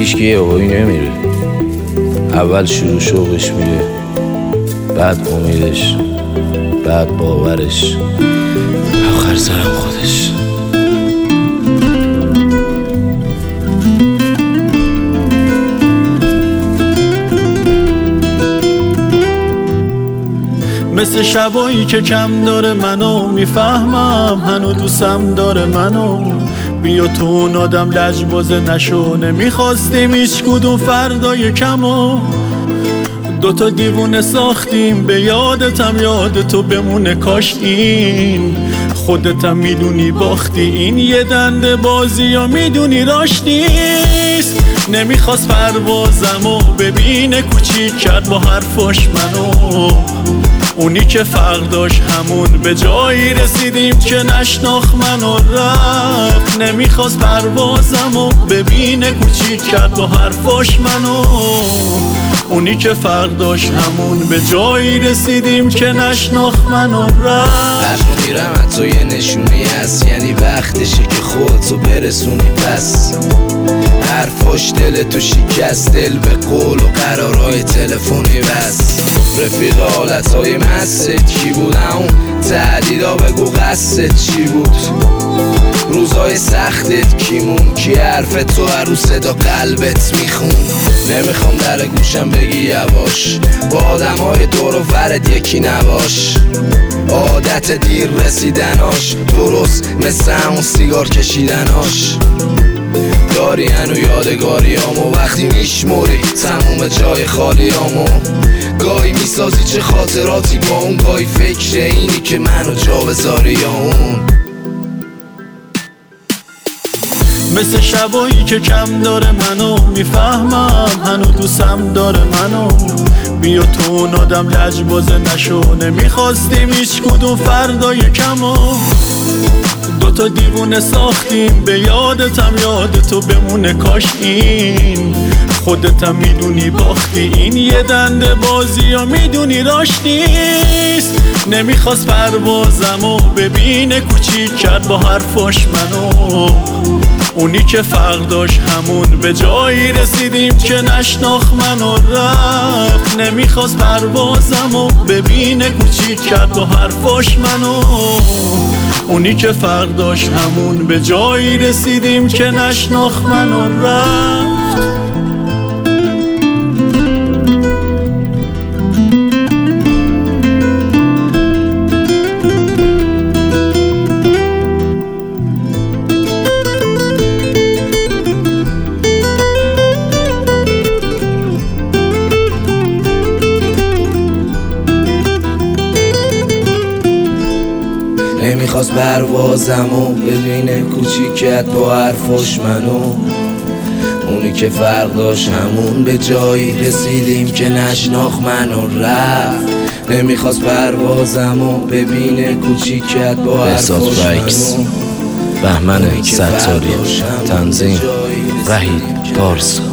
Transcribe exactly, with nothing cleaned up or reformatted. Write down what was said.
هیچکی یهویی نمیره. اول شروع شوقش میره، بعد امیدش، بعد باورش، آخر سرم خودش. مثل شبایی که کم داره منو میفهمم، هنو دوستم داره منو. بیا تو اون آدم لجبازه نشو، نمیخواستیم هیچ کدوم فردای کمو. دوتا دیوونه ساختیم به یادتم، یاد تو بمونه کاش این خودتم میدونی باختی. این یه دنده بازی یا میدونی راش نیست. نمیخواست پروازمو ببینه کوچیک کرد با حرفاش منو. اونی که فرق داشت همون به جایی رسیدیم که نشناخت منو رفت. نمیخواست پروازمو ببینه کوچیک کرد با حرفاش منو. اونی که فرق داشت همون به جایی رسیدیم که نشناخت منو رفت. هر میرم حتی یه نشونی هست، یعنی وقتشه که خودتو برسونی. پس حرفاش دل تو شکست، دل به قول و قرارهای تلفنی بس. رفیق حالتهای مست کی بود؟ اون تهدیدا بگو قصدت چی بود؟ روزای سختت کیمون؟ کی حرف تو هر صدا قلبت میخون؟ نمیخوام در گوشم بگی یواش، با آدمای دور و برت یکی نباش. عادت دیر رسیدناش درست مثل همون سیگار کشیدناش. داری هنو یادگاریامو وقتی میشموری تموم جای خالیامو. گاهی میسازی چه خاطراتی با اون، گاهی فکر اینی که منو جا بذاری یا اون. مثل شبایی که کم داره منو میفهمم، هنو دوستم داره منو. بیا تو اون آدم لجبازه نشو، نمیخواستیم هیچ کدوم فردای کمو. دوتا دیوونه ساختیم به یادتم، یاد تو بمونه کاش این خودتم میدونی باختی. این یه دنده بازی یا میدونی راش نیست. نمیخواست پروازمو ببینه کوچیک کرد با حرفاش منو. اونی که فرق داشت همون به جایی رسیدیم که نشناخت منو رفت. نمیخواست پروازمو ببینه کوچیک کرد با حرفاش منو. اونی که فرق داشت همون به جایی رسیدیم که نشناخت منو رفت. نمیخواست پروازمو ببینه کوچیکت با حرفاش منو. اونی که فرق داشت همون به جایی رسیدیم که نشناخت منو رفت. نمیخواست پروازمو ببینه کوچیکت با حرفاش منو. بهمن ستاری، تنظیم وحید پارسا.